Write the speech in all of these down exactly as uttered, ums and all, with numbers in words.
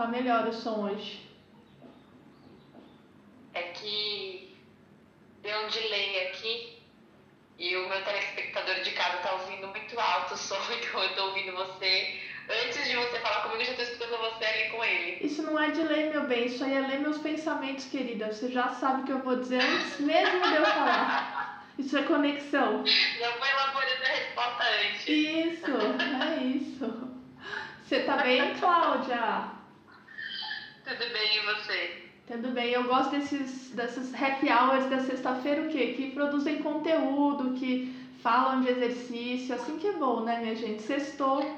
tá melhor o som hoje. É que deu um delay aqui e o meu telespectador de casa tá ouvindo muito alto o som, então eu tô ouvindo você. Antes de você falar comigo, eu já tô escutando você ali com ele. Isso não é delay, meu bem, isso aí é ler meus pensamentos, querida. Você já sabe o que eu vou dizer antes mesmo de eu falar. Isso é conexão. Já foi elaborando a resposta antes. Isso, é isso. Você tá bem, Cláudia? Tudo bem, e você? Tudo bem, eu gosto desses, dessas happy hours da sexta-feira, o quê? Que produzem conteúdo, que falam de exercício, assim que é bom, né, minha gente? Sextou.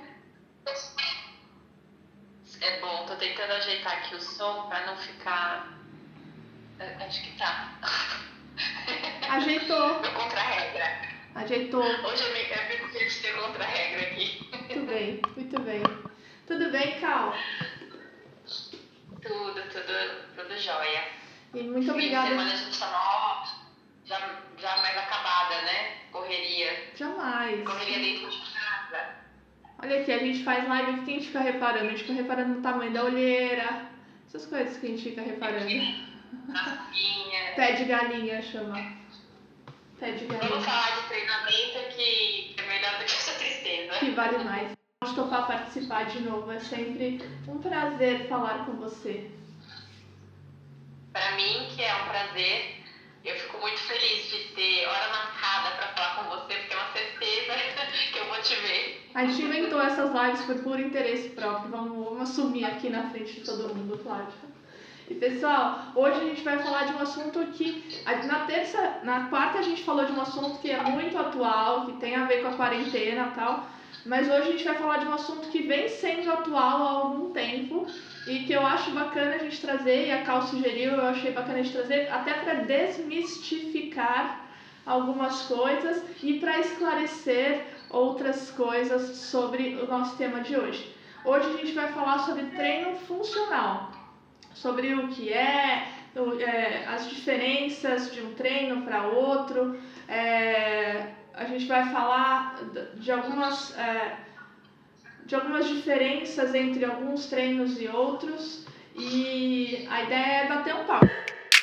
É bom, tô tentando ajeitar aqui o som pra não ficar... Acho que tá. Ajeitou. Meu contra-regra. Ajeitou. Hoje é meio é meio de ter contra-regra aqui. Muito bem, muito bem. Tudo bem, Cal? Tudo, tudo, tudo jóia. E muito Fim obrigada. de semana a gente tá ó, já, já mais acabada, né? Correria. Jamais. Correria dentro de casa. Olha aqui, a gente faz live, o que a gente fica reparando? A gente fica reparando no tamanho da olheira, essas coisas que a gente fica reparando. Nas linhas. Pé de galinha chama. Pé de galinha. Vamos falar de treinamento que é melhor do que essa tristeza. Que vale mais. Pode topar participar de novo, é sempre um prazer falar com você. Para mim, que é um prazer, eu fico muito feliz de ter hora marcada para falar com você, porque é uma certeza que eu vou te ver. A gente inventou essas lives por puro interesse próprio, vamos, vamos assumir aqui na frente de todo mundo, Cláudia. E pessoal, hoje a gente vai falar de um assunto que, na terça, na quarta a gente falou de um assunto que é muito atual, que tem a ver com a quarentena e tal, mas hoje a gente vai falar de um assunto que vem sendo atual há algum tempo e que eu acho bacana a gente trazer, e a Cal sugeriu, eu achei bacana a gente trazer, até para desmistificar algumas coisas e para esclarecer outras coisas sobre o nosso tema de hoje. Hoje a gente vai falar sobre treino funcional, sobre o que é, é as diferenças de um treino para outro. É, a gente vai falar de algumas, é, de algumas diferenças entre alguns treinos e outros, e a ideia é bater um papo.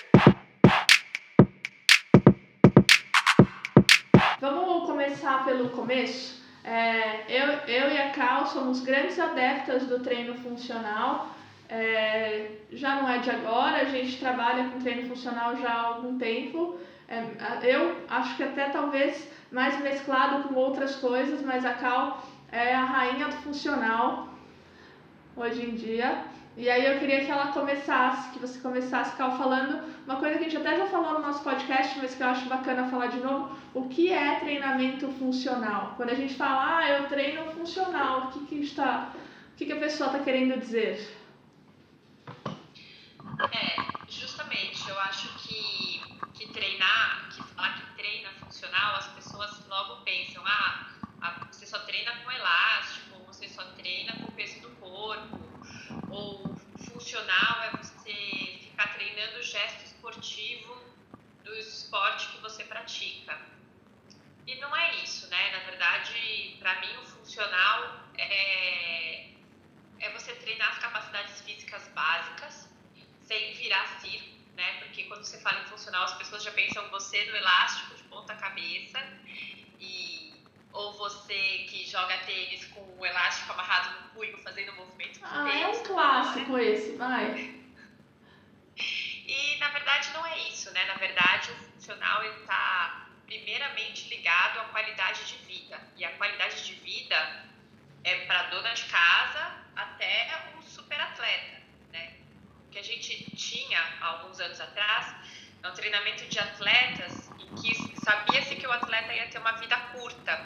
Vamos começar pelo começo. É, eu, eu e a Cal somos grandes adeptas do treino funcional. É, já não é de agora, a gente trabalha com treino funcional já há algum tempo. É, eu acho que até talvez mais mesclado com outras coisas, mas a Cal é a rainha do funcional hoje em dia. E aí eu queria que ela começasse, que você começasse, Cal, falando uma coisa que a gente até já falou no nosso podcast, mas que eu acho bacana falar de novo. O que é treinamento funcional? Quando a gente fala, ah, eu treino funcional, o que, que, está, o que, que a pessoa está querendo dizer? É, justamente, eu acho que, que treinar, que falar que treina funcional, as pessoas logo pensam, ah, você só treina com elástico, ou você só treina com o peso do corpo, ou funcional é você ficar treinando o gesto esportivo do esporte que você pratica. E não é isso, né? Na verdade, para mim, o funcional é, é você treinar as capacidades físicas básicas, sem virar circo, né? Porque quando você fala em funcional, as pessoas já pensam você no elástico de ponta cabeça, e, ou você que joga tênis com o elástico amarrado no punho, fazendo movimento de ah, tênis. É um clássico né? esse, vai. E na verdade não é isso, né? Na verdade o funcional está primeiramente ligado à qualidade de vida. E a qualidade de vida é para dona de casa até um super atleta, né? O que a gente tinha há alguns anos atrás é um treinamento de atletas em que sabia-se que o atleta ia ter uma vida curta.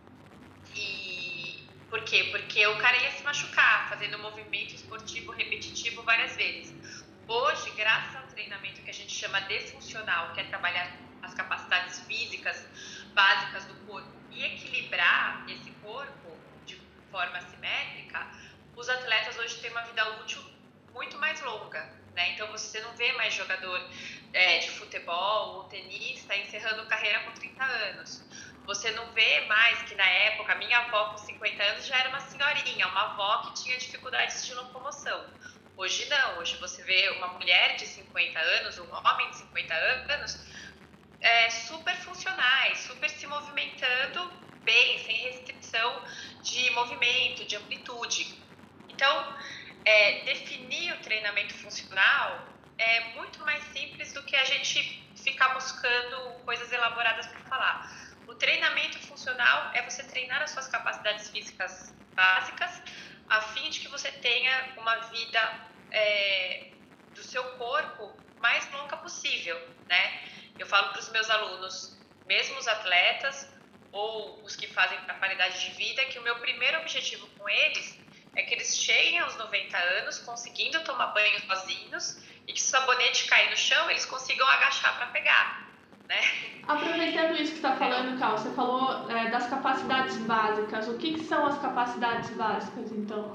E por quê? Porque o cara ia se machucar fazendo um movimento esportivo repetitivo várias vezes. Hoje, graças ao treinamento que a gente chama de funcional, que é trabalhar as capacidades físicas básicas do corpo e equilibrar esse corpo de forma simétrica, os atletas hoje têm uma vida útil muito mais longa, né? Então você não vê mais jogador é, de futebol ou tenista encerrando carreira com trinta anos. Você não vê mais que na época, minha avó com cinquenta anos já era uma senhorinha, uma avó que tinha dificuldades de locomoção. Hoje não, hoje você vê uma mulher de cinquenta anos, um homem de cinquenta anos, é, super funcionais, super se movimentando bem, sem restrição de movimento, de amplitude. Então, é, definir o treinamento funcional é muito mais simples do que a gente ficar buscando coisas elaboradas para falar. O treinamento funcional é você treinar as suas capacidades físicas básicas a fim de que você tenha uma vida é, do seu corpo mais longa possível, né? Eu falo para os meus alunos, mesmo os atletas ou os que fazem para qualidade de vida, que o meu primeiro objetivo com eles é que eles cheguem aos noventa anos conseguindo tomar banho sozinhos e que se o sabonete cair no chão, eles consigam agachar para pegar, né? Aproveitando isso que você está falando, Cal, você falou é, das capacidades básicas. O que, que são as capacidades básicas, então?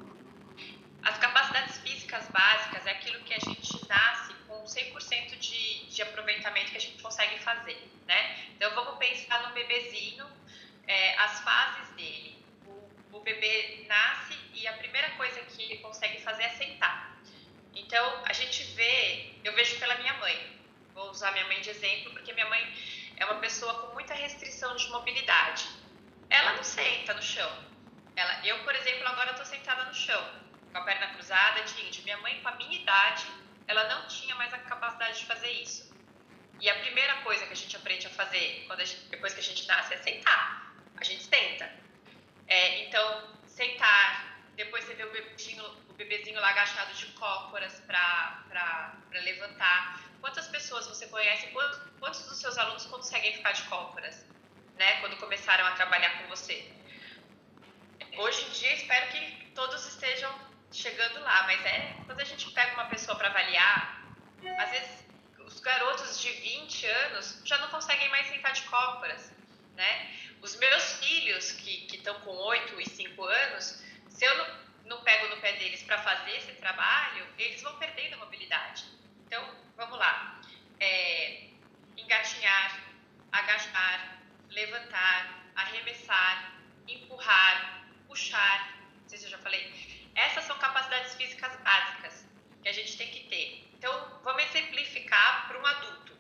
As capacidades físicas básicas é aquilo que a gente nasce com cem por cento de, de aproveitamento que a gente consegue fazer, né? Então, vamos pensar no bebezinho, é, as fases dele. O, o bebê nasce e a primeira coisa que ele consegue fazer é sentar. Então, a gente vê, eu vejo pela minha mãe, vou usar minha mãe de exemplo, porque minha mãe é uma pessoa com muita restrição de mobilidade. Ela não senta no chão. Ela, eu, por exemplo, agora estou sentada no chão, com a perna cruzada, de índio. Minha mãe, com a minha idade, ela não tinha mais a capacidade de fazer isso. E a primeira coisa que a gente aprende a fazer quando a gente, depois que a gente nasce é sentar. A gente senta. É, então, sentar, depois você vê o bebezinho, o bebezinho lá agachado de cócoras para levantar. Quantas pessoas você conhece, quantos, quantos dos seus alunos conseguem ficar de cócoras, né, quando começaram a trabalhar com você? Hoje em dia, espero que todos estejam chegando lá, mas é quando a gente pega uma pessoa para avaliar, às vezes os garotos de vinte anos já não conseguem mais sentar de cócoras, né? Os meus filhos, que estão com oito e cinco anos, se eu não, não pego no pé deles para fazer esse trabalho, eles vão perdendo a mobilidade. Então, vamos lá. É, engatinhar, agachar, levantar, arremessar, empurrar, puxar, não sei se eu já falei. Essas são capacidades físicas básicas que a gente tem que ter. Então, vamos exemplificar para um adulto.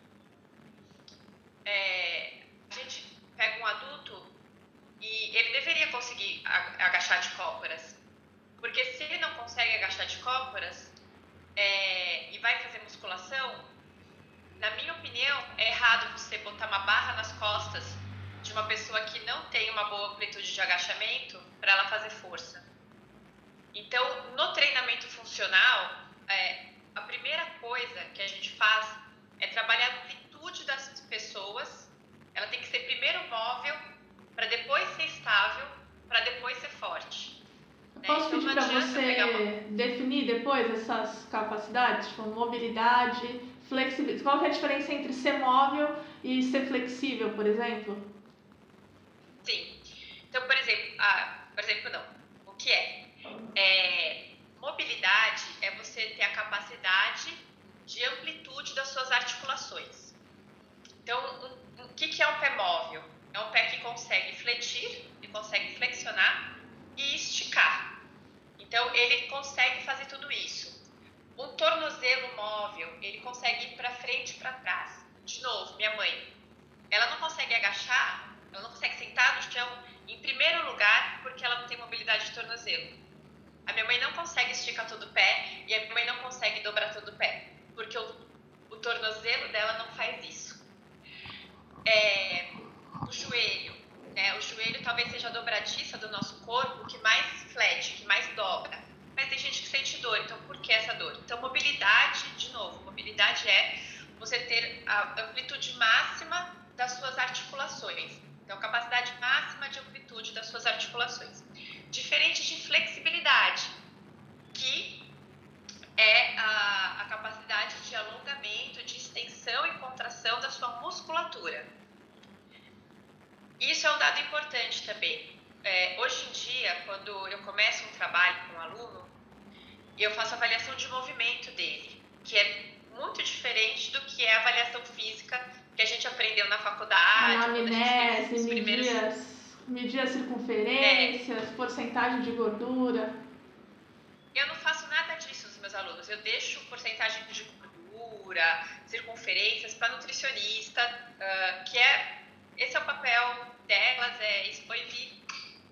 É, a gente pega um adulto e ele deveria conseguir agachar de cócoras. Porque se ele não consegue agachar de cócoras é, e vai fazer musculação, na minha opinião, é errado você botar uma barra nas costas de uma pessoa que não tem uma boa amplitude de agachamento para ela fazer força. Então, no treinamento funcional, é, a primeira coisa que a gente faz é trabalhar a amplitude das pessoas. Ela tem que ser primeiro móvel, para depois ser estável, para depois ser forte. Né? Posso então, pedir para você uma... definir depois essas capacidades, tipo mobilidade, flexibilidade? Qual que é a diferença entre ser móvel e ser flexível, por exemplo? Sim. Então, por exemplo, ah, por exemplo, não. O que é? É, mobilidade é você ter a capacidade de amplitude das suas articulações. Então, um, um, o que, que é um pé móvel? É um pé que consegue fletir, e consegue flexionar e esticar. Então, ele consegue fazer tudo isso. Um tornozelo móvel, ele consegue ir para frente e para trás. De novo, minha mãe, ela não consegue agachar, ela não consegue sentar no chão, em primeiro lugar, porque ela não tem mobilidade de tornozelo. A minha mãe não consegue esticar todo o pé e a minha mãe não consegue dobrar todo o pé, porque o, o tornozelo dela não faz isso. É, o joelho, né? O joelho talvez seja a dobradiça do nosso corpo que mais flete, que mais dobra. Mas tem gente que sente dor, então por que essa dor? Então, mobilidade, de novo, mobilidade é você ter a amplitude máxima das suas articulações. Então, capacidade máxima de amplitude das suas articulações. Diferente de flexibilidade, que é a, a capacidade de alongamento, de extensão e contração da sua musculatura. Isso é um dado importante também. É, hoje em dia, quando eu começo um trabalho com um aluno, eu faço avaliação de movimento dele, que é muito diferente do que é a avaliação física que a gente aprendeu na faculdade. Anamnese, medir, primeiros... medir as circunferências, é. porcentagem de gordura. Eu não faço nada disso nos meus meus alunos. Eu deixo porcentagem de gordura, circunferências para nutricionista, uh, que é, esse é o papel delas, é isso, oi, Vi,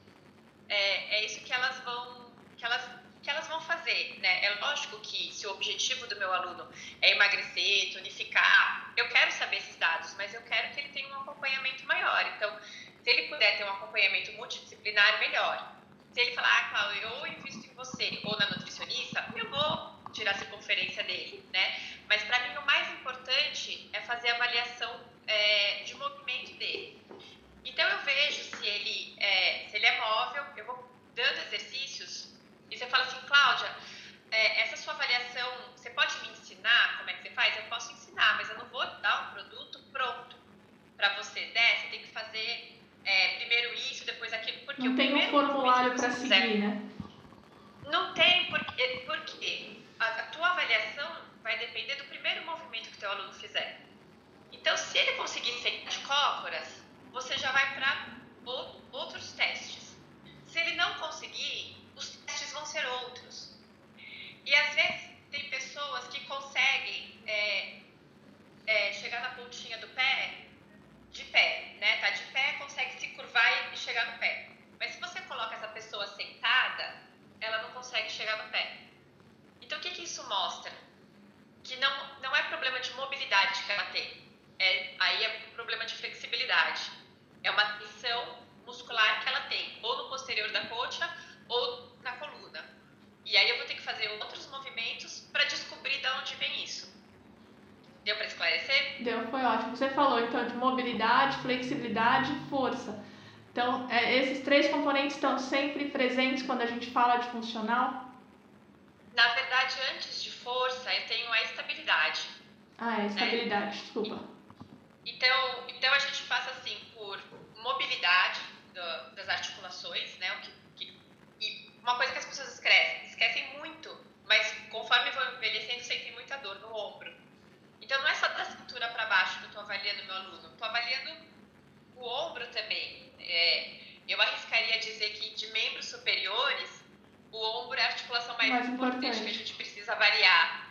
é, é isso que elas vão, que elas, que elas vão fazer, né? É lógico que se o objetivo do meu aluno é emagrecer, tonificar, eu quero saber esses dados, mas eu quero que ele tenha um acompanhamento maior. Então, se ele puder ter um acompanhamento multidisciplinar, melhor. Se ele falar, ah, Cláudia, eu invisto em você ou na nutricionista, eu vou tirar a circunferência dele, né? Mas para mim o mais importante é fazer a avaliação é, de movimento dele. Então eu vejo se ele, é, se ele é móvel, eu vou dando exercícios e você fala assim, Cláudia, é, essa sua avaliação, você pode me ensinar como é que você faz? Eu posso ensinar, mas eu não vou dar um produto pronto para você, né? Você tem que fazer é, primeiro isso, depois aquilo. Porque não o tem um formulário para seguir, quiser, né? Não tem, porque, porque a, a tua avaliação vai depender do primeiro movimento que o teu aluno fizer. Então, se ele conseguir sentar de cócoras, você já vai para outros testes. Se ele não conseguir, os testes vão ser outros. E às vezes tem pessoas que conseguem é, é, chegar na pontinha do pé de pé, né? Tá de pé, consegue se curvar e chegar no pé. Mas se você coloca essa pessoa sentada, ela não consegue chegar no pé. Então, o que que isso mostra? Que não, não é problema de mobilidade que ela tem. É, aí é problema de flexibilidade. É uma tensão muscular que ela tem, ou no posterior da coxa, ou na coluna. E aí eu vou ter que fazer outros movimentos para descobrir de onde vem isso. Deu para esclarecer? Deu, foi ótimo. Você falou, então, de mobilidade, flexibilidade e força. Então, é, esses três componentes estão sempre presentes quando a gente fala de funcional? Na verdade, antes de força, eu tenho a estabilidade. Ah, é, estabilidade, né? Desculpa. Então, então, a gente passa, assim, por mobilidade do, das articulações, né? O que, que, e uma coisa que as pessoas esquecem, esquecem muito, mas conforme vão envelhecendo, sentem muita dor no ombro. Então, não é só da cintura para baixo que eu estou avaliando meu aluno, estou avaliando o ombro também. É, eu arriscaria dizer que de membros superiores, o ombro é a articulação mais, mais importante, importante que a gente precisa avaliar.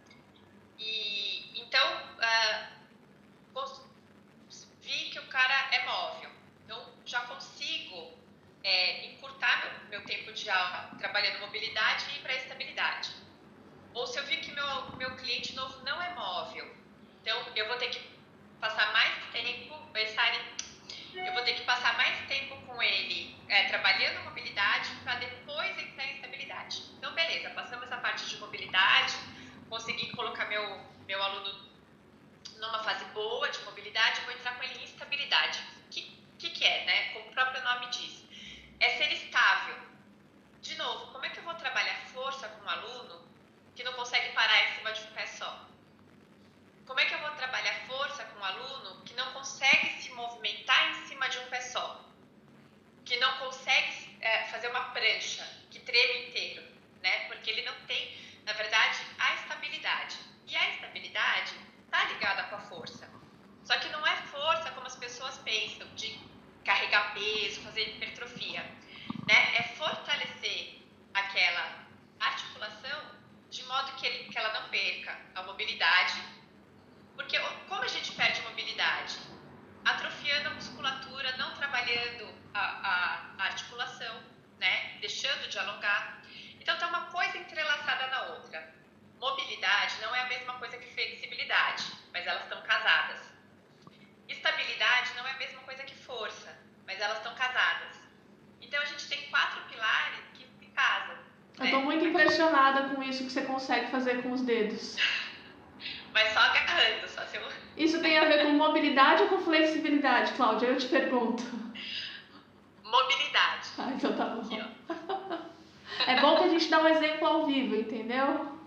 E, então, uh, vi que o cara é móvel. Então, já consigo é, encurtar meu, meu tempo de aula trabalhando mobilidade e ir para a estabilidade. Ou se eu vi que meu, meu cliente novo não é móvel, então eu vou ter que passar mais tempo, eu vou ter que passar mais tempo com ele é, trabalhando mobilidade para depois entrar em estabilidade. Então, beleza, passamos essa parte de mobilidade, consegui colocar meu, meu aluno numa fase boa de mobilidade, vou entrar com ele em estabilidade. O que, que, que é, né? Como o próprio nome diz, é ser estável. De novo, como é que eu vou trabalhar força com um aluno que não consegue parar em cima de um pé só? Como é que eu vou trabalhar força com um aluno que não consegue se movimentar em cima de um pé só? Que não consegue é, fazer uma prancha, que treme inteiro, né? Porque ele não tem, na verdade, a estabilidade. E a estabilidade está ligada com a força. Só que não é força como as pessoas pensam, de carregar peso, fazer hipertrofia, né? É fortalecer aquela articulação de modo que, ele, que ela não perca a mobilidade. Porque como a gente perde mobilidade? Atrofiando a musculatura, não trabalhando a, a, a articulação, né? Deixando de alongar. Então, está uma coisa entrelaçada na outra. Mobilidade não é a mesma coisa que flexibilidade, mas elas estão casadas. Estabilidade não é a mesma coisa que força, mas elas estão casadas. Então, a gente tem quatro pilares que se casam. Eu estou né? muito impressionada com isso que você consegue fazer com os dedos. Mas só agarrando, só se eu... Isso tem a ver com mobilidade ou com flexibilidade, Cláudia? Eu te pergunto. Mobilidade. Ah, então tá bom. Aqui, ó. É bom que a gente dá um exemplo ao vivo, entendeu?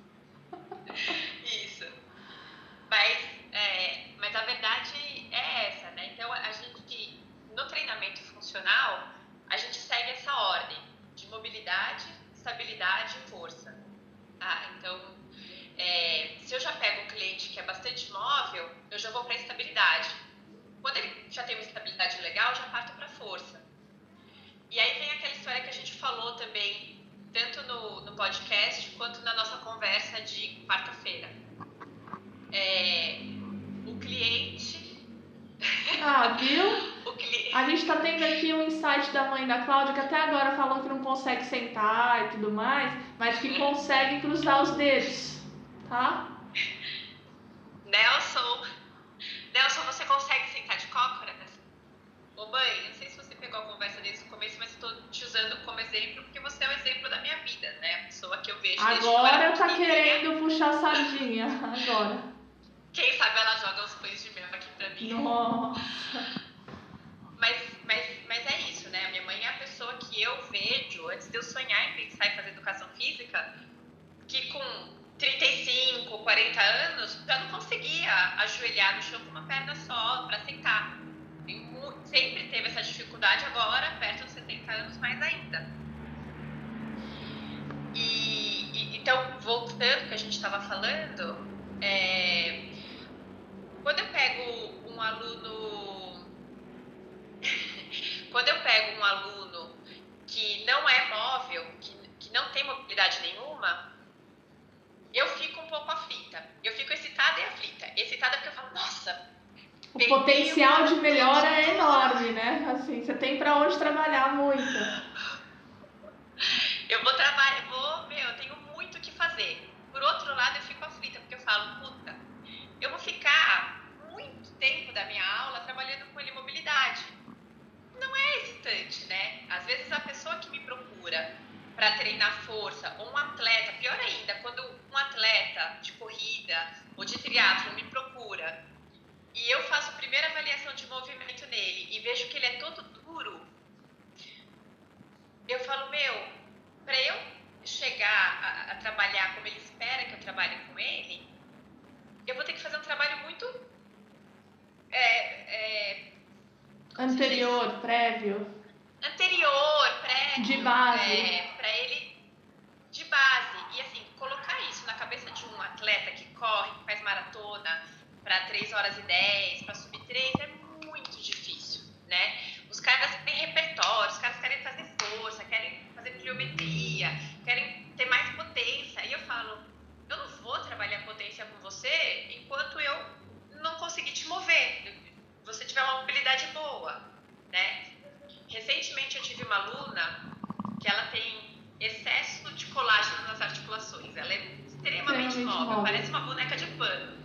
Isso. Mas, é, mas a verdade é essa, né? Então, a gente, no treinamento funcional, a gente segue essa ordem de mobilidade, estabilidade e força. Tá? Então, é, se eu já pego um cliente que é bastante móvel, eu já vou para estabilidade. Quando ele já tem uma estabilidade legal, eu já parto para força. E aí vem aquela história que a gente falou também, tanto no, no podcast, quanto quanto na nossa conversa de quarta-feira. É, o cliente... Ah, viu? o cli... A gente tá tendo aqui um insight da mãe da Cláudia, que até agora falou que não consegue sentar e tudo mais, mas que consegue cruzar os dedos, tá? Nelson, Nelson, você consegue sentar de cócoras? Ô mãe, não sei se você pegou a conversa desde o começo, mas eu tô te usando como exemplo porque você é o exemplo da minha vida, né? A pessoa que eu vejo desde Agora que tá eu querendo puxar sardinha, agora. Quem sabe ela joga uns pães de mel aqui pra mim. Nossa. Mas, mas, mas é isso, né? A minha mãe é a pessoa que eu vejo, antes de eu sonhar em pensar em fazer educação física, que com trinta e cinco, quarenta anos, já não conseguia ajoelhar no chão com uma perna só para sentar. Sempre teve essa dificuldade, agora, perto dos setenta anos, mais ainda. E, e então, voltando ao que a gente estava falando, é, quando eu pego um aluno, quando eu pego um aluno que não é móvel, que, que não tem mobilidade nenhuma, eu fico um pouco aflita. Eu fico excitada e aflita. Excitada porque eu falo, nossa, o potencial de melhora é enorme, né? Assim, você tem pra onde trabalhar muito. Eu vou trabalhar, eu vou, meu, eu tenho muito o que fazer. Por outro lado, eu fico aflita porque eu falo, puta, eu vou ficar muito tempo da minha aula trabalhando com ele mobilidade. Não é excitante, né? Às vezes a pessoa que me procura para treinar força, ou um atleta, pior ainda, quando um atleta de corrida ou de triatlo me procura e eu faço a primeira avaliação de movimento nele e vejo que ele é todo duro, eu falo, meu, para eu chegar a, a trabalhar como ele espera que eu trabalhe com ele, eu vou ter que fazer um trabalho muito é, é, anterior, prévio. Anterior, prévio. De base. É, para ele, de base. E assim, colocar isso na cabeça de um atleta que corre, que faz maratona para três horas e dez, para subir três, é muito difícil, né? Os caras têm repertório, os caras querem fazer força, querem fazer pliometria, querem ter mais potência. E eu falo, eu não vou trabalhar potência com você enquanto eu não conseguir te mover, você tiver uma mobilidade boa, né? Recentemente eu tive uma aluna que ela tem excesso de colágeno nas articulações. Ela é extremamente móvel, parece uma boneca de pano.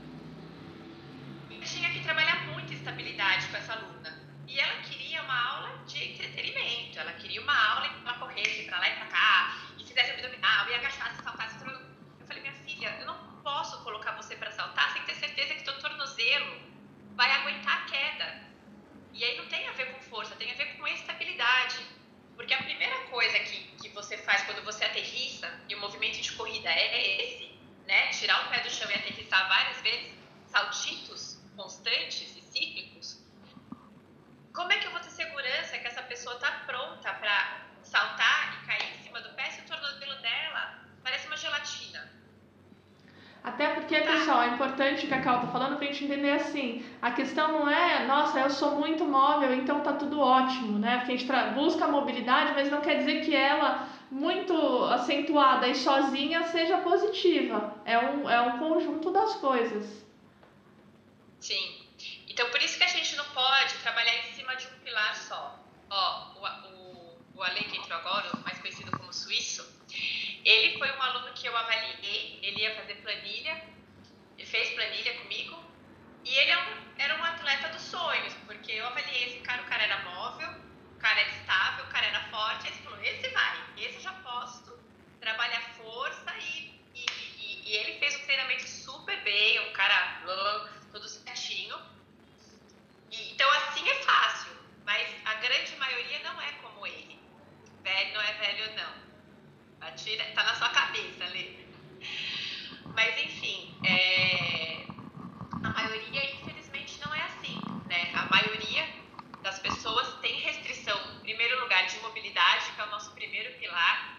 E eu tinha que trabalhar muito estabilidade com essa aluna. E ela queria uma aula de entretenimento. Ela queria uma aula em que ela corresse pra lá e pra cá, e fizesse abdominal, e agachasse, saltasse. Eu falei, minha filha, eu não posso colocar você pra saltar sem ter certeza que teu tornozelo vai aguentar a queda. E aí não tem a ver com força, tem a ver com estabilidade. Porque a primeira coisa que, que você faz quando você aterrissa, e o movimento de corrida é esse, né? Tirar o pé do chão e aterrissar várias vezes, saltitos constantes e cíclicos. Como é que eu vou ter segurança que essa pessoa está pronta para saltar e cair em cima do pé se o tornozelo dela parece uma gelatina? Até porque, pessoal, é importante o que a Cal tá falando pra gente entender assim, a questão não é, nossa, eu sou muito móvel, então tá tudo ótimo, né? Porque a gente tra- busca a mobilidade, mas não quer dizer que ela, muito acentuada e sozinha, seja positiva. É um, é um conjunto das coisas. Sim. Então, por isso que a gente não pode trabalhar em cima de um pilar só. Ó, o, o, o Ale que entrou agora, mais conhecido como suíço, ele foi um aluno que eu avaliei, ele ia fazer planilha, ele fez planilha comigo, e ele era um, era um atleta dos sonhos, porque eu avaliei esse cara, o cara era móvel, o cara era estável, o cara era forte, aí ele falou, esse vai, esse eu já posso trabalhar força, e, e, e, e ele fez um treinamento super bem, um cara todo certinho, e, então assim é fácil, mas a grande maioria não é como ele, velho não é velho não. Atira, tá na sua cabeça, Lê. Mas enfim, é... a maioria infelizmente não é assim, né? A maioria das pessoas tem restrição, em primeiro lugar, de mobilidade, que é o nosso primeiro pilar.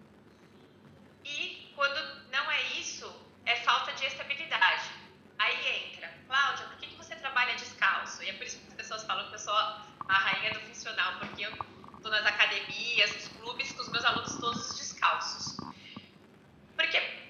E quando não é isso, é falta de estabilidade. Aí entra, Cláudia, por que que você trabalha descalço? E é por isso que as pessoas falam que eu sou a rainha do funcional, porque eu estou nas academias, nos clubes, com os meus alunos todos descalços. Porque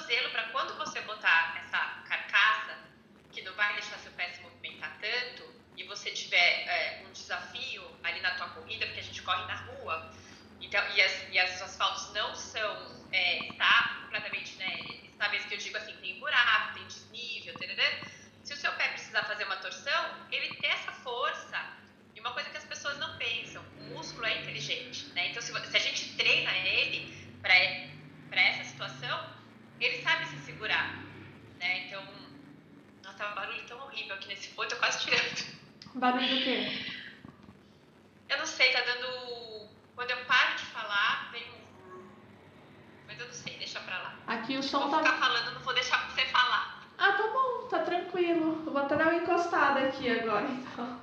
tornozelo, para quando você botar essa carcaça, que não vai deixar seu pé se movimentar tanto, e você tiver é, um desafio ali na tua corrida, porque a gente corre na rua, então, e, as, e as asfaltos não são é, está completamente, né, estáveis, que eu digo assim, tem buraco, tem desnível, tarará. Se o seu pé precisar fazer uma torção, ele tem essa força. E uma coisa que as pessoas não pensam, o músculo é inteligente, né? Então, se, se a gente treina ele para essa situação, ele sabe se segurar, né? Então, nossa, tá um barulho tão horrível aqui nesse fone, tô quase tirando. Barulho do quê? Eu não sei, tá dando... Quando eu paro de falar, vem um... Mas eu não sei, deixa pra lá. Aqui o som vou tá... Vou ficar falando, não vou deixar você falar. Ah, tá bom, tá tranquilo. Eu vou até dar uma encostada aqui agora, então.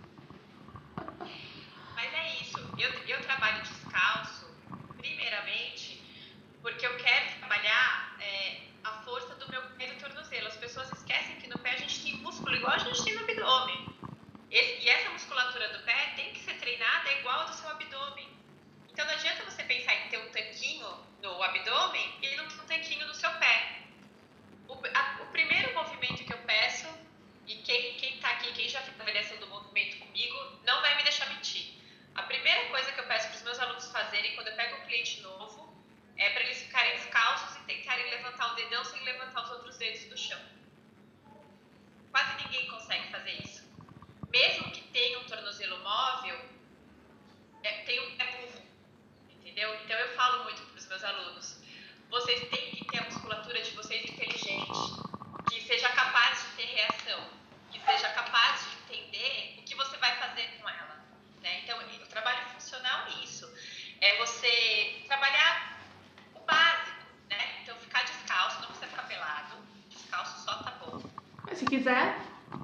Mas é isso, eu, eu trabalho descalço, primeiramente, porque eu quero trabalhar é, a força do meu pé e do tornozelo. As pessoas esquecem que no pé a gente tem músculo igual a gente tem no abdômen. Esse, e essa musculatura do pé tem que ser treinada igual a do seu abdômen. Então não adianta você pensar em ter um tanquinho no abdômen e não ter um tanquinho no seu pé. O, a, o primeiro movimento que eu peço, e quem, quem tá aqui, quem já fez a avaliação do movimento comigo, não vai me deixar mentir. A primeira coisa que eu peço para os meus alunos fazerem quando eu pego um cliente novo é para eles ficarem descalços e tentarem levantar o dedão sem levantar os outros dedos do chão. Quase ninguém consegue fazer isso. Mesmo que tenha um tornozelo móvel, é, tem um pé burro, entendeu? Então eu falo muito para os meus alunos, vocês têm que ter a musculatura de vocês inteligente, que seja capaz de ter reação, que seja capaz de entender o que você vai fazer com ela. Né? Então, o trabalho funcional é isso, é você trabalhar o básico, né? Então, ficar descalço, não precisa ficar pelado, descalço só tá bom. Mas se quiser...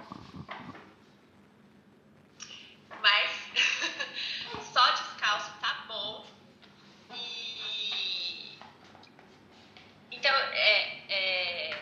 Mas, só descalço tá bom. E... Então, é, é...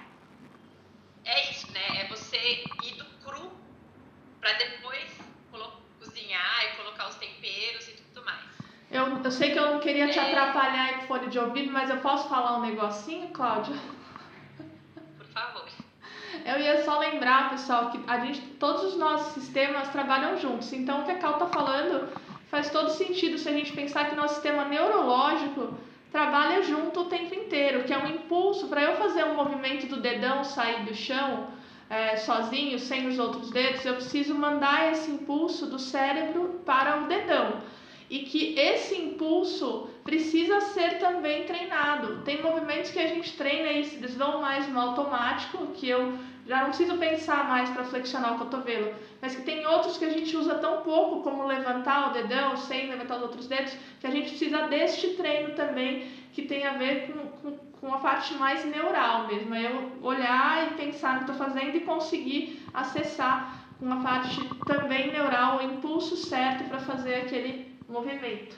é isso, né? É você ir do cru para depois cozinhar e colocar os temperos e tudo mais. Eu, eu sei que eu não queria te é... atrapalhar aí com fone de ouvido, mas eu posso falar um negocinho, Cláudia? Por favor. Eu ia só lembrar, pessoal, que a gente, todos os nossos sistemas trabalham juntos. Então, o que a Cal está falando faz todo sentido se a gente pensar que nosso sistema neurológico trabalha junto o tempo inteiro, que é um impulso para eu fazer um movimento do dedão sair do chão é, sozinho, sem os outros dedos. Eu preciso mandar esse impulso do cérebro para o dedão. E que esse impulso precisa ser também treinado. Tem movimentos que a gente treina e eles vão mais no automático, que eu já não preciso pensar mais para flexionar o cotovelo, mas que tem outros que a gente usa tão pouco, como levantar o dedão sem levantar os outros dedos, que a gente precisa deste treino também, que tem a ver com, com, com a parte mais neural mesmo. É eu olhar e pensar no que estou fazendo e conseguir acessar uma parte também neural, o impulso certo para fazer aquele movimento.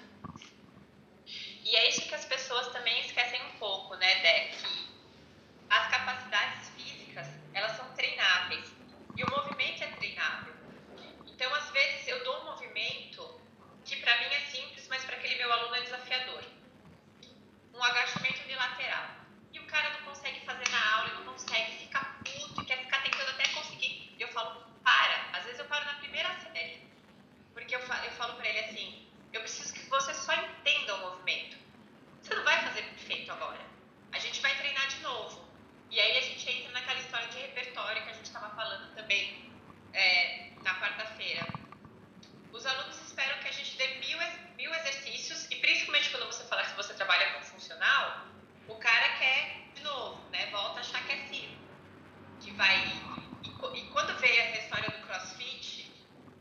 E é isso que as pessoas também esquecem um pouco, né, Dé? Que as capacidades físicas, elas são treináveis. E o movimento é treinável. Então, às vezes, eu dou um movimento que para mim é simples, mas para aquele meu aluno é desafiador. Um agachamento unilateral. E o cara não consegue fazer na aula, ele não consegue, fica puto e quer ficar tentando até conseguir. E eu falo, para. Às vezes eu paro na primeira série. Porque eu falo, eu falo para ele assim, eu preciso que você só entenda o movimento. Você não vai fazer perfeito agora. A gente vai treinar de novo. E aí a gente entra naquela história de repertório que a gente estava falando também é, na quarta-feira. Os alunos esperam que a gente dê mil, mil exercícios, e principalmente quando você fala que você trabalha com funcional, o cara quer de novo, né? Volta a achar que é circo. Que vai... E, e quando veio essa história do CrossFit,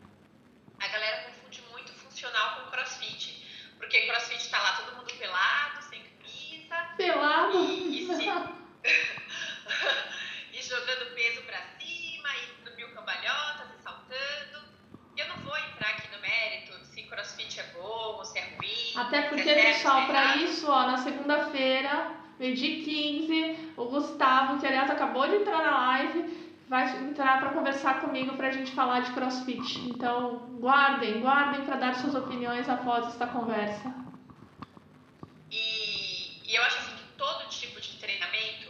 a galera confunde muito funcional com CrossFit. Porque CrossFit tá lá todo mundo pelado, sem camisa. Pelado? E, e, se... e jogando peso pra cima, e no mil cambalhotas, e saltando. E eu não vou entrar aqui no mérito se CrossFit é bom ou se é ruim. Até porque, é pessoal, certo, pra é isso, ó, na segunda-feira, meio-dia e quinze, o Gustavo, que aliás acabou de entrar na live, vai entrar para conversar comigo para a gente falar de CrossFit. Então, guardem, guardem para dar suas opiniões após esta conversa. E, e eu acho assim que todo tipo de treinamento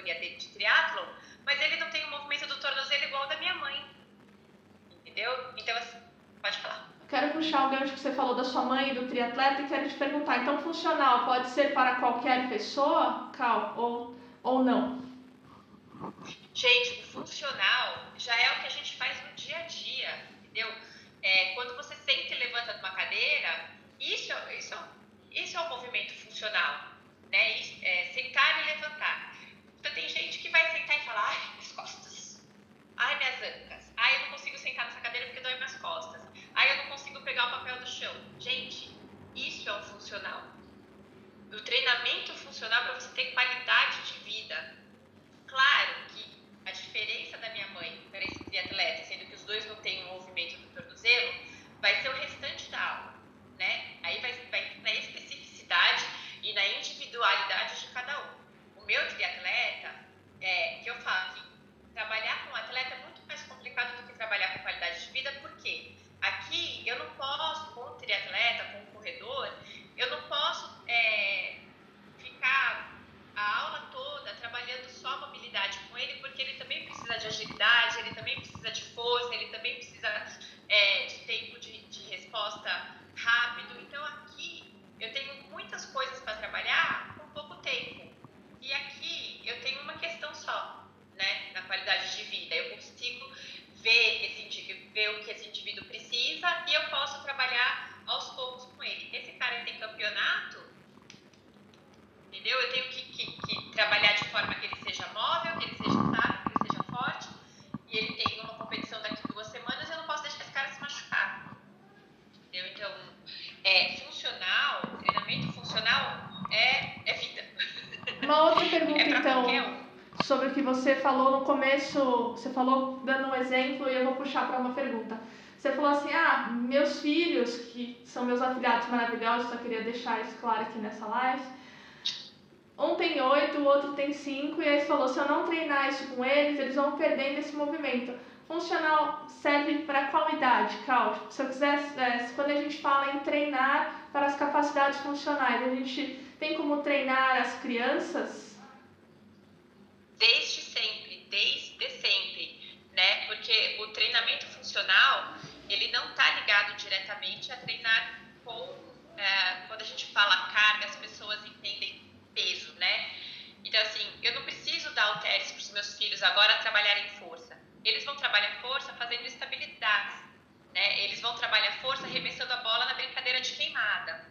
categoria dele de triatlon, mas ele não tem o movimento do tornozelo igual ao da minha mãe, entendeu? Então, assim, pode falar. Quero puxar o gancho que você falou da sua mãe e do triatleta e quero te perguntar, então funcional pode ser para qualquer pessoa, Cal, ou, ou não? Gente, o funcional já é o que a gente faz no dia a dia, entendeu? É, quando você senta e levanta de uma cadeira, isso, isso, isso é um movimento funcional, né? Isso, é, sentar e levantar. Então tem gente que vai sentar e falar, ai, minhas costas, ai, minhas ancas, ai, eu não consigo sentar nessa cadeira porque dói minhas costas, ai, eu não consigo pegar o papel do chão. Gente, isso é um funcional. O treinamento funcional para você ter qualidade de vida. Claro que a diferença da minha mãe para esse triatleta, sendo que os dois não têm o movimento do tornozelo, vai ser o restante da aula, né? Aí vai, vai na especificidade e na individualidade de cada um. O meu triatleta, é, que eu falo que trabalhar com um atleta é muito mais complicado do que trabalhar com qualidade de vida, porque aqui eu não posso, com um triatleta, com um corredor, eu não posso é, ficar a aula toda trabalhando só mobilidade com ele, porque ele também precisa de agilidade, ele também precisa de força, ele também precisa é, de tempo de, de resposta rápido. Então aqui eu tenho muitas coisas para trabalhar com pouco tempo. E aqui eu tenho uma questão só, né, na qualidade de vida. Eu consigo ver, esse, ver o que esse indivíduo precisa e eu posso trabalhar aos poucos com ele. Esse cara que tem campeonato, entendeu? Eu tenho que, que, que trabalhar de forma que ele seja móvel, que ele seja estável, que ele seja forte, e ele tem uma competição daqui a duas semanas, eu não posso deixar esse cara se machucar. Entendeu? Então, é, funcional, treinamento funcional é, é vida. Uma outra pergunta, é então, um. sobre o que você falou no começo, você falou dando um exemplo e eu vou puxar para uma pergunta. Você falou assim, ah, meus filhos, que são meus afilhados maravilhosos, só queria deixar isso claro aqui nessa live, um tem oito, o outro tem cinco, e aí você falou, se eu não treinar isso com eles, eles vão perdendo esse movimento. Funcional serve para qual idade, Cal? Se eu quiser, é, quando a gente fala em treinar para as capacidades funcionais, a gente tem como treinar as crianças? Desde sempre, desde sempre, né? Porque o treinamento funcional, ele não está ligado diretamente a treinar com, é, quando a gente fala carga, as pessoas entendem peso, né? Então, assim, eu não preciso dar halteres para os meus filhos agora trabalharem força. Eles vão trabalhar força fazendo estabilidade, né? Eles vão trabalhar força arremessando a bola na brincadeira de queimada.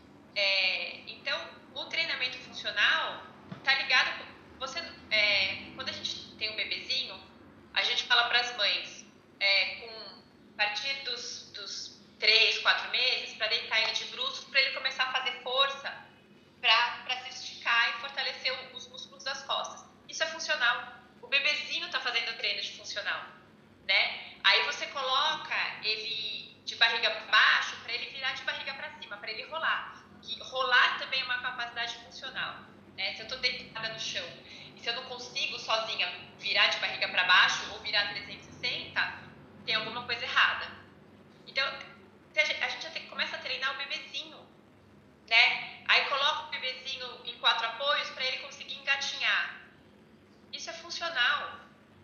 É, então, o treinamento funcional tá ligado... Você, é, quando a gente tem um bebezinho, a gente fala para as mães, é, com, a partir dos, dos três, quatro meses, para deitar ele de bruços, para ele começar a fazer força para se esticar e fortalecer os músculos das costas. Isso é funcional. O bebezinho está fazendo treino de funcional, né? Aí você coloca ele de barriga para baixo para ele virar de barriga para cima, para ele rolar. Que rolar também é uma capacidade funcional, né? Se eu estou deitada no chão e se eu não consigo sozinha virar de barriga para baixo ou virar trezentos e sessenta, tem alguma coisa errada. Então, a gente já tem, começa a treinar o bebezinho, né? Aí coloca o bebezinho em quatro apoios para ele conseguir engatinhar. Isso é funcional.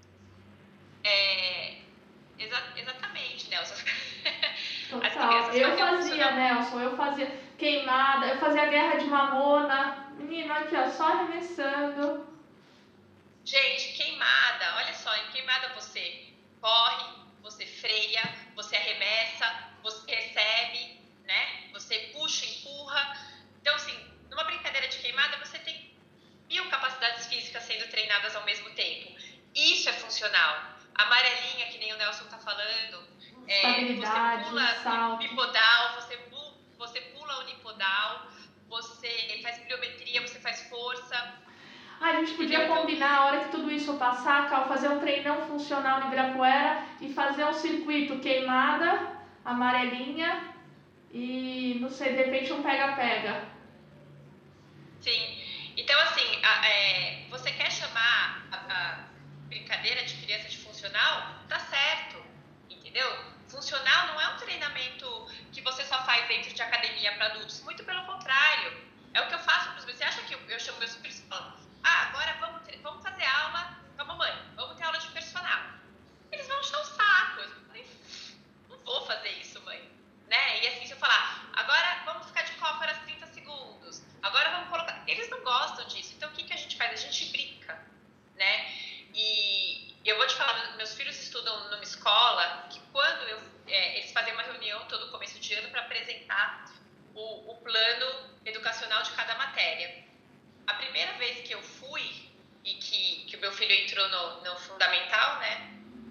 É, exa- exatamente, Nelson. Total. Eu fazia, Nelson, eu fazia queimada, eu fazia guerra de mamona. Menino, aqui ó, só arremessando. Gente, queimada, olha só, em queimada você corre, você freia, você arremessa, você recebe, né? Você puxa, empurra. Então, assim, numa brincadeira de queimada, você tem mil capacidades físicas sendo treinadas ao mesmo tempo. Isso é funcional. A amarelinha, que nem o Nelson tá falando, é, você pula salto. unipodal, você, pu- você pula unipodal, você faz pliometria, você faz força. Ah, a gente podia combinar, a hora que tudo isso passar, Cal, fazer um treinão funcional no Ibirapuera e fazer um circuito queimada, amarelinha e, não sei, de repente um pega-pega. Sim. Então, assim, a, é, você quer chamar a, a brincadeira de criança de funcional? Tá certo, entendeu? Funcional não é um treinamento que você só faz dentro de academia para adultos, muito pelo contrário. É o que eu faço para os meus. Você acha que eu, eu chamo meus filhos e falo, ah, agora vamos, vamos fazer escola que quando eu, é, eles fazem uma reunião todo começo de ano para apresentar o, o plano educacional de cada matéria. A primeira vez que eu fui e que, que o meu filho entrou no, no fundamental, né?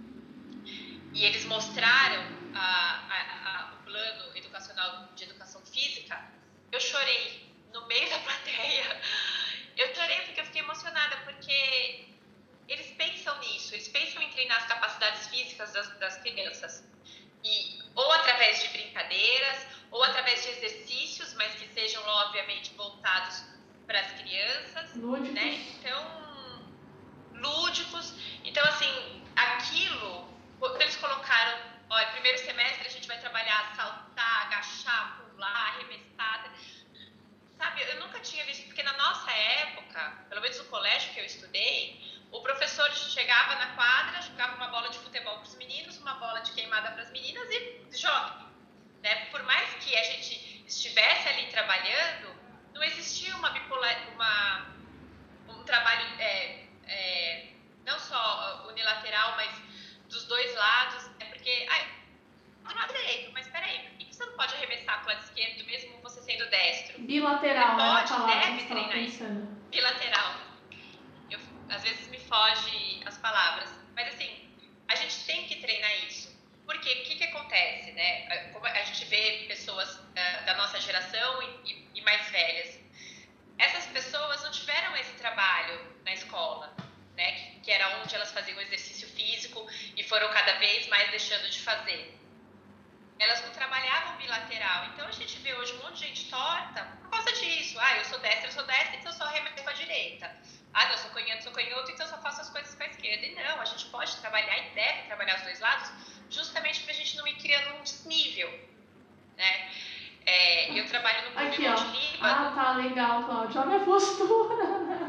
E eles mostraram a, a, a, o plano educacional de educação física, eu chorei no meio da plateia. Eu chorei porque eu fiquei emocionada, porque eles pensam nisso, eles pensam em treinar as capacidades físicas das, das crianças. E, ou através de brincadeiras, ou através de exercícios, mas que sejam, obviamente, voltados para as crianças. Lúdicos. Né? Então, lúdicos. Então, assim, aquilo, quando eles colocaram, ó, primeiro semestre a gente vai trabalhar saltar, agachar, pular, arremessar. Sabe, eu nunca tinha visto, porque na nossa época, pelo menos no colégio que eu estudei, o professor chegava na quadra, jogava uma bola de futebol para os meninos, uma bola de queimada para as meninas e joga. Né? Por mais que a gente estivesse ali trabalhando, não existia uma bipolar, uma, um trabalho é, é, não só unilateral, mas dos dois lados. É porque, ai, do lado direito, mas peraí, por que você não pode arremessar para o lado esquerdo, mesmo você sendo destro? Bilateral, você pode, era a palavra deve que treinar isso. Bilateral. Eu, às vezes me foge as palavras, mas assim, a gente tem que treinar isso. Porque o que, que acontece, né? Como a gente vê pessoas uh, da nossa geração e, e, e mais velhas, essas pessoas não tiveram esse trabalho na escola, né? Que, que era onde elas faziam exercício físico e foram cada vez mais deixando de fazer. Elas não trabalhavam bilateral. Então a gente vê hoje um monte de gente torta por causa disso. Ah, eu sou destra, eu sou destra, então eu só arremesso com a direita. Ah, não, eu sou canhoto, sou canhoto, então eu só faço as coisas com a esquerda. E não, a gente pode trabalhar e deve trabalhar os dois lados, justamente para a gente não ir criando um desnível, né? É, eu trabalho no Clube Monte Líbano. Ah, tá, legal, Cláudia. Olha a minha postura.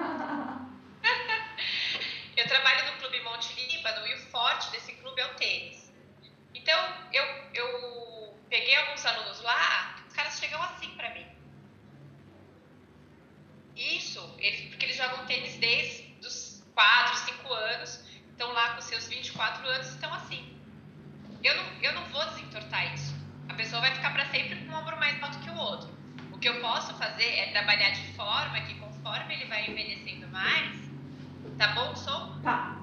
Eu trabalho no Clube Monte Líbano e o forte desse clube é o tênis. Então, eu, eu peguei alguns alunos lá, os caras chegam assim pra mim. Isso, eles, porque eles jogam tênis desde os quatro, cinco anos, estão lá com seus vinte e quatro anos, estão assim. Eu não, eu não vou desentortar isso. A pessoa vai ficar para sempre com um ombro mais alto que o outro. O que eu posso fazer é trabalhar de forma que, conforme ele vai envelhecendo mais, tá bom o som? Tá.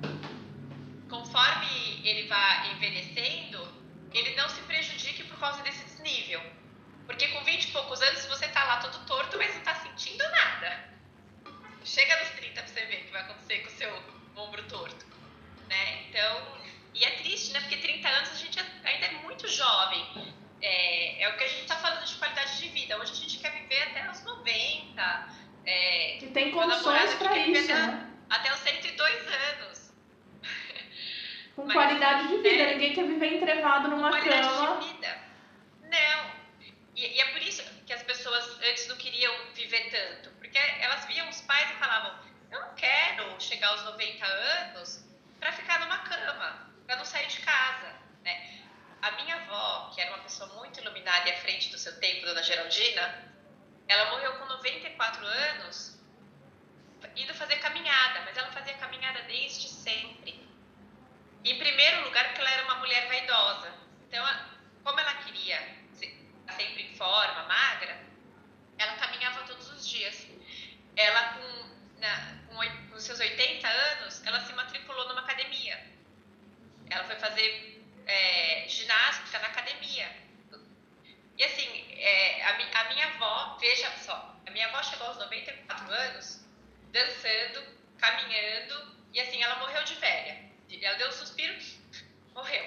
Conforme ele vai envelhecendo, ele não se prejudique por causa desse desnível. Porque com vinte e poucos anos, você tá lá todo torto, mas não tá sentindo nada. Chega nos trinta pra você ver o que vai acontecer com o seu ombro torto. Né? Então, e é triste, né? Porque trinta anos a gente ainda é muito jovem. É, é o que a gente tá falando de qualidade de vida. Hoje a gente quer viver até os noventa. É, que tem condições pra isso, até, né? até os cento e dois anos. Com Mas, qualidade de vida. né? Ninguém quer viver entrevado numa qualidade cama. de vida. Não. E, e é por isso que as pessoas antes não queriam viver tanto. Porque elas viam os pais e falavam, eu não quero chegar aos noventa anos para ficar numa cama, para não sair de casa, né? A minha avó, que era uma pessoa muito iluminada e à frente do seu tempo, Dona Geraldina, ela morreu com noventa e quatro anos, indo fazer caminhada, mas ela fazia caminhada desde sempre. Em primeiro lugar, porque ela era uma mulher vaidosa. Então, como ela queria estar sempre em forma, magra, ela caminhava todos os dias. Ela, com, na, com os seus oitenta anos, ela se matriculou numa academia. Ela foi fazer é, ginástica na academia. E assim, é, a, a minha avó, veja só, a minha avó chegou aos noventa e quatro anos, dançando, caminhando, e assim, ela morreu de velha. Ela deu um suspiro, morreu.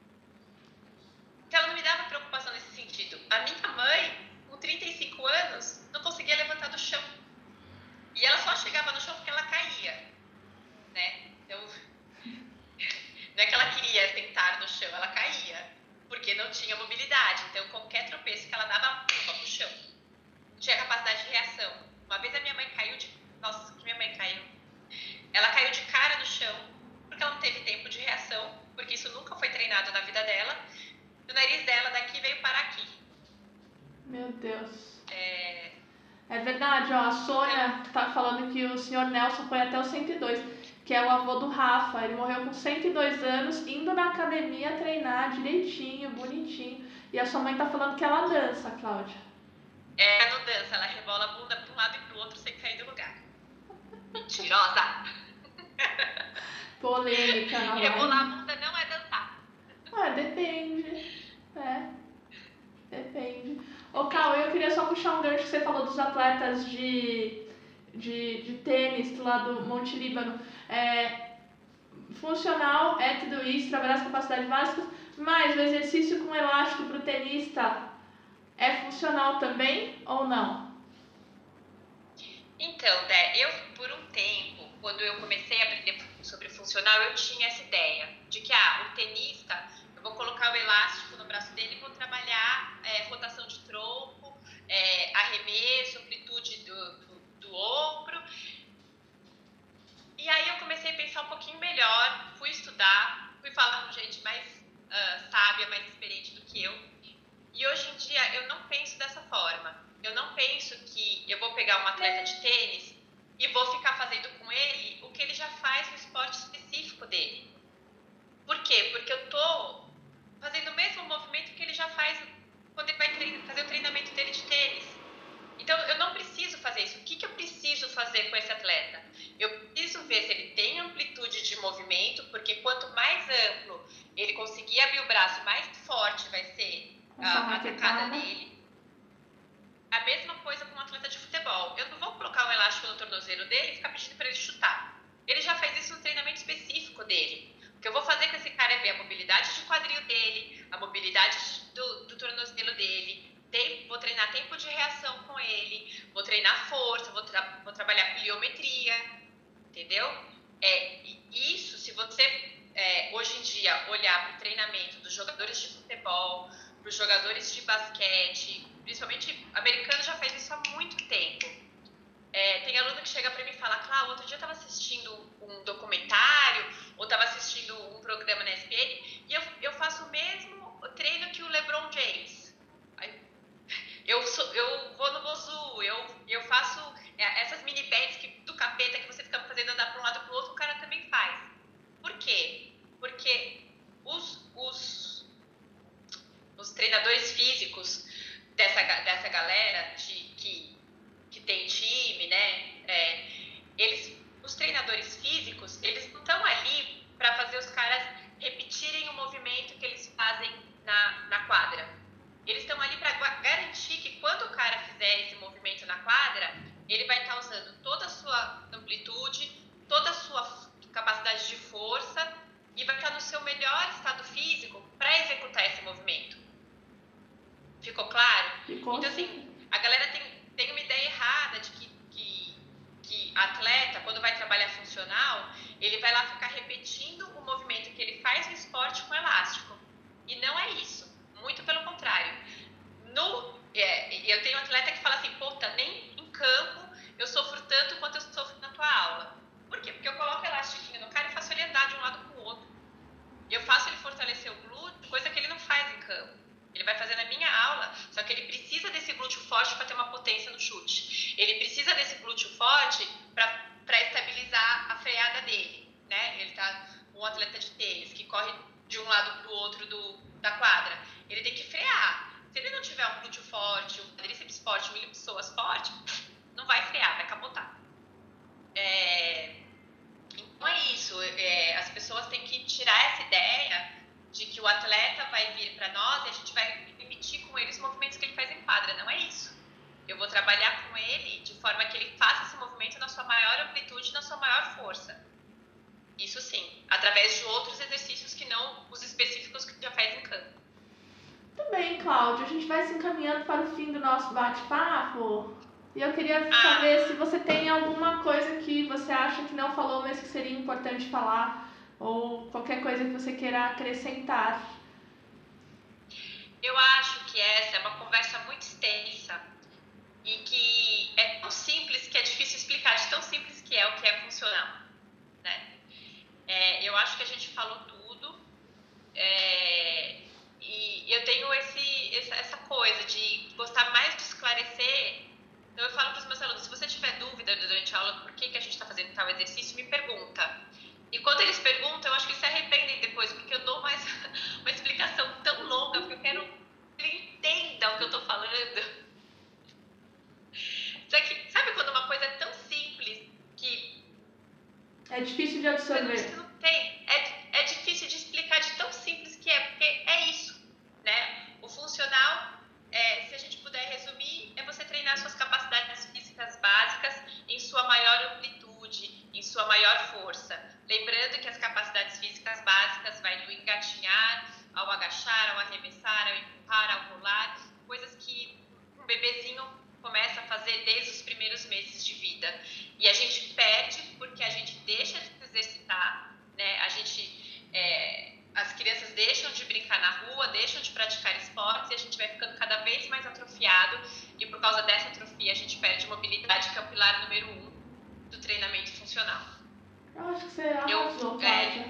Então ela não me dava preocupação nesse sentido. A minha mãe, com trinta e cinco anos, não conseguia levantar do chão. E ela só chegava no chão porque ela caía, né? Então, não é que ela queria sentar no chão, ela caía, porque não tinha mobilidade. Então, qualquer tropeço que ela dava, pula pro chão. Não tinha capacidade de reação. Uma vez a minha mãe caiu de... Nossa, que minha mãe caiu. Ela caiu de cara no chão, porque ela não teve tempo de reação, porque isso nunca foi treinado na vida dela. O nariz dela daqui veio parar aqui. Meu Deus. É... É verdade, ó, a Sônia tá falando que o senhor Nelson foi até os cento e dois, que é o avô do Rafa. Ele morreu com cento e dois anos, indo na academia treinar direitinho, bonitinho. E a sua mãe tá falando que ela dança, Cláudia. É, não dança, ela rebola a bunda para um lado e para o outro sem cair do lugar. Mentirosa! Polêmica, não é? Rebolar a bunda não é dançar. Ah, depende. É, depende. Ô, Cal, eu queria só puxar um gancho que você falou dos atletas de, de, de tênis lá do Monte Líbano. É, funcional é tudo isso, trabalhar as capacidades básicas, mas o exercício com elástico para o tenista é funcional também ou não? Então, Dé, eu por um tempo, quando eu comecei a aprender sobre funcional, eu tinha essa ideia de que ah, o tenista, eu vou colocar o elástico no braço dele e vou trabalhar é, rotação de tronco, é, arremesso, amplitude do, do, do ombro. E aí eu comecei a pensar um pouquinho melhor, fui estudar, fui falar com gente mais uh, sábia, mais experiente do que eu. E hoje em dia eu não penso dessa forma. Eu não penso que eu vou pegar um atleta de tênis e vou ficar fazendo com ele o que ele já faz no esporte específico dele. Por quê? Porque eu tô fazendo o mesmo movimento que ele já faz quando ele vai treinar, fazer o treinamento dele de tênis. Então eu não preciso fazer isso. O que, que eu preciso fazer com esse atleta? Eu preciso ver se ele tem amplitude de movimento, porque quanto mais amplo ele conseguir abrir o braço, mais forte vai ser a atacada dele. A mesma coisa com um atleta de futebol. Eu não vou colocar um elástico no tornozelo dele e ficar pedindo para ele chutar. Ele já faz isso no treinamento específico dele. O que eu vou fazer com esse cara é ver a mobilidade de quadril dele, a mobilidade do, do tornozelo dele, tem, vou treinar tempo de reação com ele, vou treinar força, vou, tra- vou trabalhar pliometria, entendeu? É, e isso, se você é, hoje em dia olhar para o treinamento dos jogadores de futebol, para os jogadores de basquete, principalmente americano já faz isso há muito tempo. É, tem aluno que chega para mim e fala, Cláudia, outro dia eu estava assistindo um documentário ou estava assistindo um programa na E S P N e eu, eu faço o mesmo treino que o LeBron James. Eu, sou, eu vou no Bozu, eu, eu faço essas mini bands que, do capeta que você fica fazendo andar para um lado para o outro, o cara também faz. Por quê? Porque os, os, os treinadores físicos dessa, dessa galera de, que, que tem time, né? É, eles, os treinadores físicos, eles não estão ali para fazer os caras repetirem o movimento que eles fazem na, na quadra. Eles estão ali para garantir que quando o cara fizer esse movimento na quadra, ele vai estar usando toda a sua amplitude, toda a sua capacidade de força e vai estar no seu melhor estado físico para executar esse movimento. Ficou claro? Ficou. Então, assim, a galera tem, tem uma ideia errada de que, que, que atleta, quando vai trabalhar funcional, ele vai lá ficar repetindo o movimento que ele faz no esporte com elástico. E não é isso. Muito pelo contrário. No, é, eu tenho um atleta que fala assim, puta, nem em campo eu sofro tanto quanto eu sofro na tua aula. Por quê? Porque eu coloco elastiquinho no cara e faço ele andar de um lado para o outro. Eu faço ele fortalecer o glúteo, coisa que ele não faz em campo. Ele vai fazer na minha aula, só que ele precisa desse glúteo forte para ter uma potência no chute. Ele precisa desse glúteo forte para estabilizar a freada dele, né? Ele tá um atleta de tênis que corre de um lado para o outro do, da quadra. Ele tem que frear. Se ele não tiver um glúteo forte, um quadríceps forte, um ilipsoas forte, não vai frear, vai capotar. É... Então é isso. É... As pessoas têm que tirar essa ideia de que o atleta vai vir para nós e a gente vai repetir com ele os movimentos que ele faz em quadra. Não é isso. Eu vou trabalhar com ele de forma que ele faça esse movimento na sua maior amplitude, na sua maior força. Isso sim, através de outros exercícios que não os específicos que já faz em campo. Muito bem, Cláudia. A gente vai se encaminhando para o fim do nosso bate-papo. E eu queria ah. saber se você tem alguma coisa que você acha que não falou, mas que seria importante falar, ou qualquer coisa que você queira acrescentar. Eu acho que essa é uma conversa muito extensa e que é tão simples que é difícil explicar, de tão simples que é o que é funcional, né? É, eu acho que a gente falou tudo é, e eu tenho esse, essa, essa coisa de gostar mais de esclarecer Então eu falo para os meus alunos, se você tiver dúvida durante a aula por que, que a gente está fazendo tal exercício, me pergunta. E quando eles perguntam, eu acho que eles se arrependem depois, porque eu dou mais uma explicação tão longa, porque eu quero que ele entenda o que eu estou falando. Só que, sabe quando uma coisa é tão simples que... É difícil de absorver. Você não tem. É, é difícil de explicar de tão simples que é, porque é isso, né? O funcional, é, se a gente puder resumir, é você treinar suas capacidades físicas básicas em sua maior amplitude, em sua maior força. Lembrando que as capacidades físicas básicas vai do engatinhar, ao agachar, ao arremessar, ao empurrar, ao rolar, coisas que um bebezinho começa a fazer desde os primeiros meses de vida. E a gente perde porque a gente deixa de se exercitar, né? A gente, é, as crianças deixam de brincar na rua, deixam de praticar esportes e a gente vai ficando cada vez mais atrofiado. E por causa dessa atrofia a gente perde mobilidade, que é o pilar número um do treinamento funcional. Eu acho que você arrasou, é,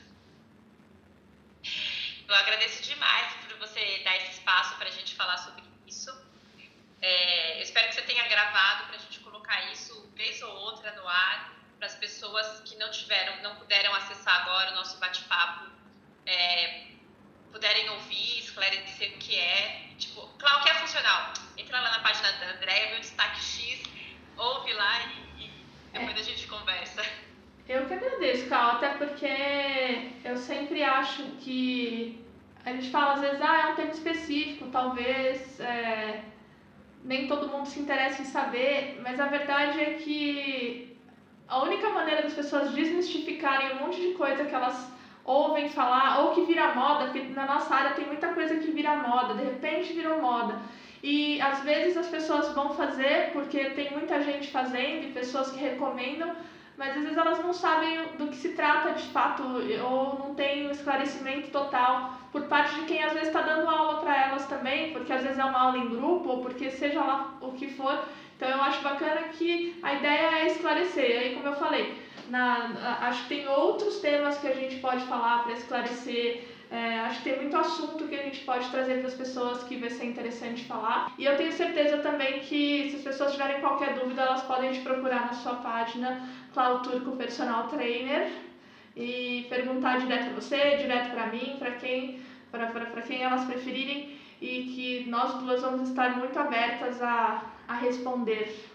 Eu agradeço demais por você dar esse espaço para a gente falar sobre isso. É, eu espero que você tenha gravado para a gente colocar isso vez ou outra no ar, para as pessoas que não tiveram, não puderam acessar agora o nosso bate-papo, é, puderem ouvir, esclarecer o que é. Tipo, claro, o que é funcional? Entra lá na página da Andréia, vê o destaque X, ouve lá e, e depois é. a gente conversa. Eu que agradeço, Cal, até porque eu sempre acho que a gente fala às vezes, ah, é um tema específico, talvez é, nem todo mundo se interessa em saber, mas a verdade é que a única maneira das pessoas desmistificarem um monte de coisa que elas ouvem falar, ou que vira moda, porque na nossa área tem muita coisa que vira moda, de repente virou moda. E às vezes as pessoas vão fazer porque tem muita gente fazendo e pessoas que recomendam, mas às vezes elas não sabem do que se trata de fato ou não tem um esclarecimento total por parte de quem às vezes está dando aula para elas também, porque às vezes é uma aula em grupo ou porque seja lá o que for. Então eu acho bacana que a ideia é esclarecer. E aí, como eu falei, na, acho que tem outros temas que a gente pode falar para esclarecer. É, acho que tem muito assunto que a gente pode trazer para as pessoas que vai ser interessante falar. E eu tenho certeza também que se as pessoas tiverem qualquer dúvida, elas podem te procurar na sua página Clau Turco Personal Trainer e perguntar direto para você, direto para mim, para quem, para quem elas preferirem, e que nós duas vamos estar muito abertas a, a responder.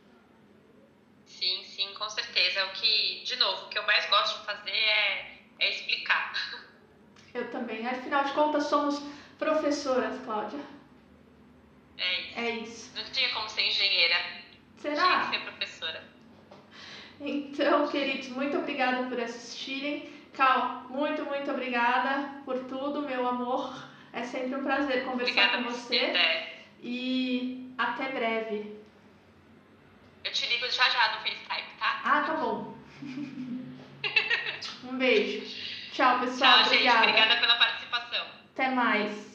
Sim, sim, com certeza. O que, de novo, o que eu mais gosto de fazer é, é explicar. Eu também. Afinal de contas, somos professoras, Cláudia. É isso. É isso. Não tinha como ser engenheira. Será? Tinha que ser professora. Então, queridos, muito obrigada por assistirem. Cal, muito, muito obrigada por tudo, meu amor. É sempre um prazer conversar obrigada com você. você. E até breve. Eu te ligo já já no FaceTime, tá? Ah, tá bom. Um beijo. Tchau, pessoal. Tchau, gente. Obrigada. Obrigada pela participação. Até mais.